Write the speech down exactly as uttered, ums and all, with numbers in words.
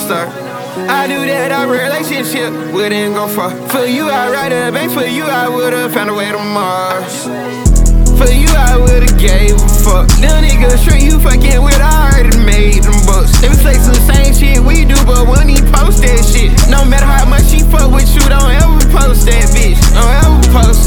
star. I knew that our relationship wouldn't go far. For you, I ride a bank. For you, I would've found a way to Mars. For you, I would've gave a fuck. Them niggas straight you fucking with, I already made them bucks. They be flexing the same shit we do, but when he post that shit, no matter how much she fuck with you, don't ever post that bitch. Don't ever post